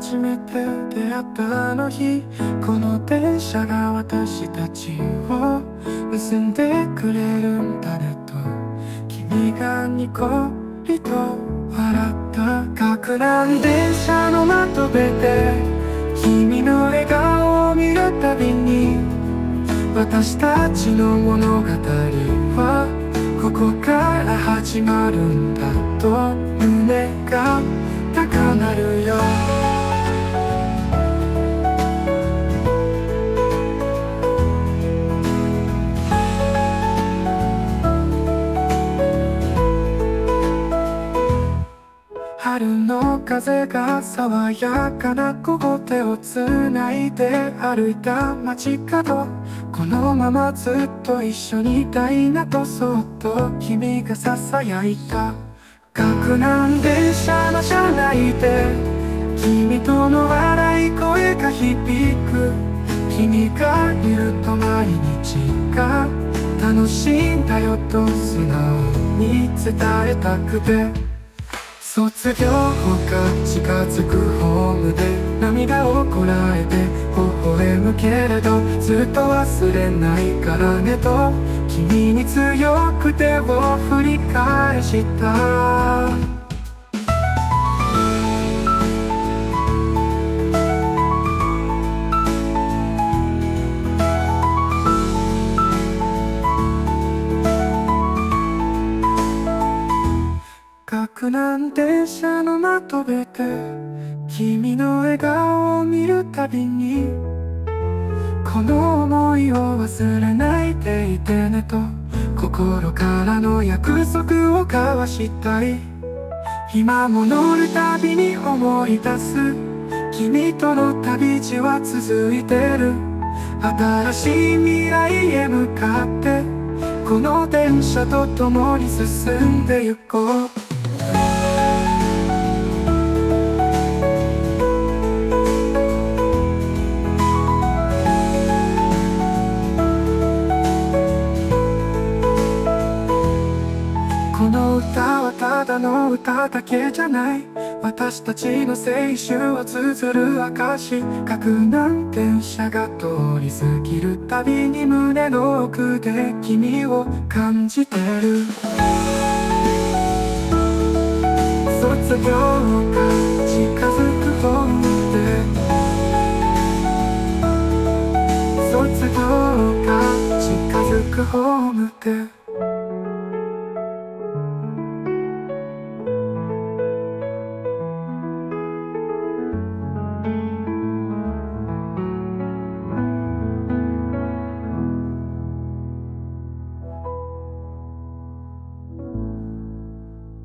初めて出会ったあの日、この電車が私たちを結んでくれるんだねと、君がニコリと笑った。学ラン電車の窓辺で君の笑顔を見るたびに、私たちの物語はここから始まるんだと胸が高鳴るよ。春の風が爽やかな小手をつないで歩いた街角、このままずっと一緒にいたいなとそっと君が囁いた。学ラン電車の車内で君との笑い声が響く。君がいると毎日が楽しいんだよと素直に伝えたくて、卒業が近づくホームで涙をこらえて微笑むけれど、ずっと忘れないからねと君に強く手を振り返した。学ラン電車の窓辺で君の笑顔を見るたびに、この想いを忘れないでいてねと心からの約束を交わしたい。今も乗るたびに思い出す、君との旅路は続いてる。新しい未来へ向かってこの電車と共に進んでゆこう。この歌はただの歌だけじゃない、私たちの青春を綴る証。学ラン電車が通り過ぎるたびに胸の奥で君を感じてる。卒業が近づくホームで、卒業が近づくホームで